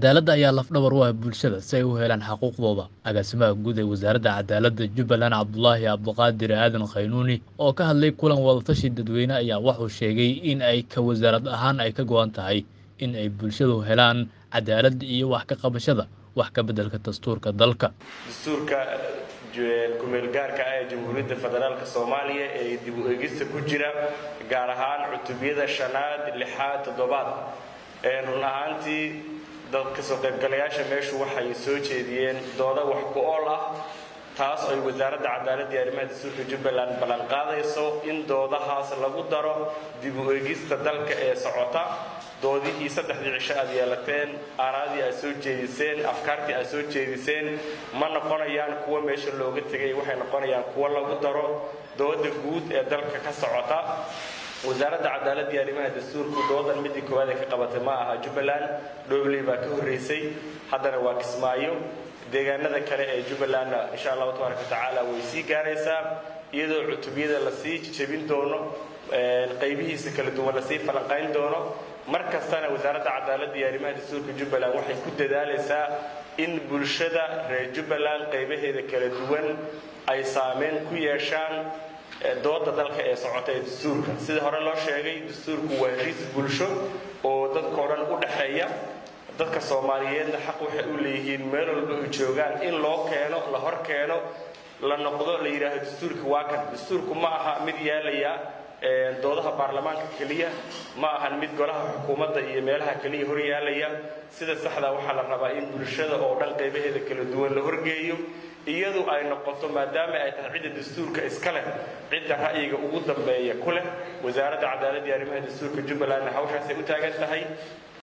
Cadaaladda ayaa laf-dhabar u ah bulshada si ay u helaan xuquuqdooda. Agaasimaha guud ee Wasaaradda Cadaaladda Jubbaland Cabdulaahi Abduqaadir Aadan Khaynuuni oo ka hadlay kulan wada-tashi dadweyne ayaa wuxuu sheegay in ay ka wasaarad ahaan ay ka go'an tahay in ay bulshadu helaan cadaalad iyo wax ka qabashada wax ka beddelka dastuurka dalka. dastuurka kumeel gaarka ah ee Jamhuuriyadda Federaalka Soomaaliya ee dib u eegista ku jira gaar ahaan cutubiyada 5, 6, 7 run ahaantii dadka soo qaybgalayaasha meeshu waxay soo jeediyeen doodo wax ku ool ah taas oo Wasaaradda Cadaaladda iyo Arrimaha Dastuurka Jubbaland ballan qaadayso in doodahaas lagu daro dib u eegista dalka ee socota. doodihii 3 cisho aad yeelateen aaraadii ay soo jeediseen afkaartii ay soo jeediseen ma noqonayaan kuwa meesha looga tagay waxay noqonayaan kuwa lagu daro dooda guud ee dalka ka socota. Wasaaradda Cadaaladda iyo Arrimaha Dastuurka doodan midii koowaad ee ka qabatay ma aha Jubbaland dowladii baa ka horeysay haddana waa Kismaayo deegaanada kale ee Jubbaland insha Allah taala way sii gaaraysaa iyadoo cutubiyada la sii jabin doono qaybihiisa kala duwan la sii falanqayn doono markastana Wasaaradda Cadaaladda iyo Arrimaha Dastuurka Jubbaland waxay ku dadaalaysaa in bulshada reer Jubbaland qaybaheeda kala duwan ay saameyn ku yeeshaan dooda dalka ee socota ee dastuurka. sida hore loo sheegay dastuurku waa heshiis bulsho oo dadka oo dhan u dhaxeeya dadka Soomaaliyeedna xaq waxay u leeyihiin meel walba ay joogaan in loo keeno la hor keeno la noqdo la yiraahdo dastuurka waa kan. dastuurku ma aha mid yeelaya doodaha baarlamaanka kaliya ma aha mid golaha xukuumadda iyo meelaha kaliya hor yeelaya sida saxda waxa la rabaa in bulshada oo dhan qaybaheeda kala duwan la horgeeyo iyadu ay noqoto maadaama ay tahay cid dastuurka iska leh cid ra'yiga ugu dambeeya ku leh. Wasaaradda Cadaaladda iyo Arrimaha Dastuurka Jubbaland hawshaas ay u taagan tahay